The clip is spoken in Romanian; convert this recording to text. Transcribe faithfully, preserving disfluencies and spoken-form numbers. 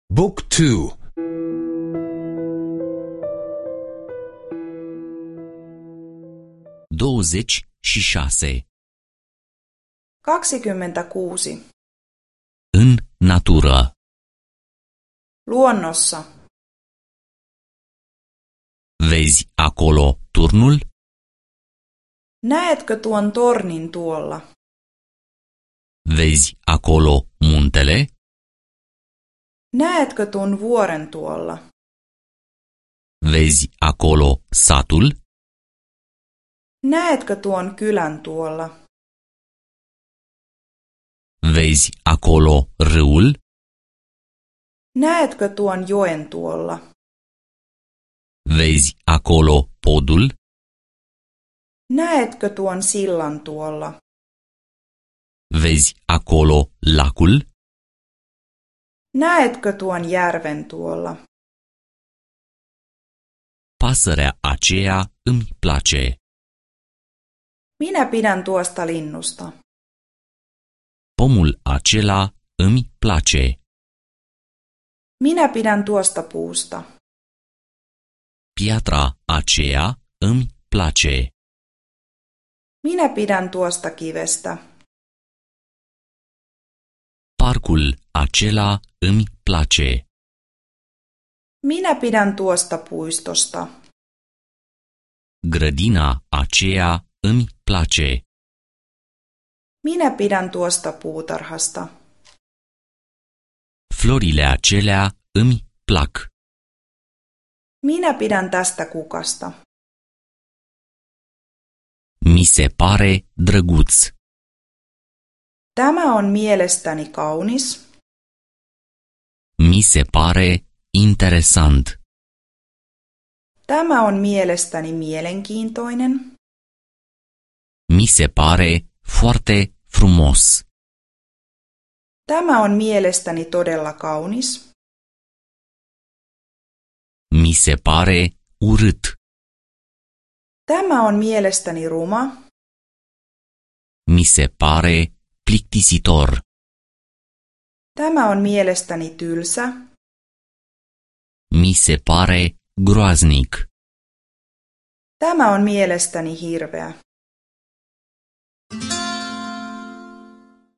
Book two. douăzeci și șase. kaksikymmentäkuusi. În natură. Luonnossa. Vezi acolo turnul? Näetkö tuon tornin tuolla? Vezi acolo muntele? Näetkö tuon vuoren tuolla? Vezi acolo satul? Näetkö tuon kylän tuolla? Vezi acolo râul? Näetkö tuon joen tuolla? Vezi acolo podul? Näetkö tuon sillan tuolla? Vezi acolo lacul? Näetkö tuon järven tuolla? Pasărea aceea îmi place. Minä pidän tuosta linnusta. Pomul acela îmi place. Minä pidän tuosta puusta. Piatra aceea îmi place. Minä pidän tuosta kivestä. Parcul acela îmi place. Minä pidän tuosta puistosta. Grădina aceea îmi place. Minä pidän tuosta puutarhasta. Florile acelea îmi plac. Minä pidän tästä kukasta. Mi se pare drăguț. Tämä on mielestäni kaunis. Mi se pare interesant. Tämä on mielestäni mielenkiintoinen. Mi se pare foarte frumos. Tämä on mielestäni todella kaunis. Mi se pare urât. Tämä on mielestäni ruma. Mi se pare plictisitor. Tämä on mielestäni tylsä. Mi se pare groaznic. Tämä on mielestäni hirveä.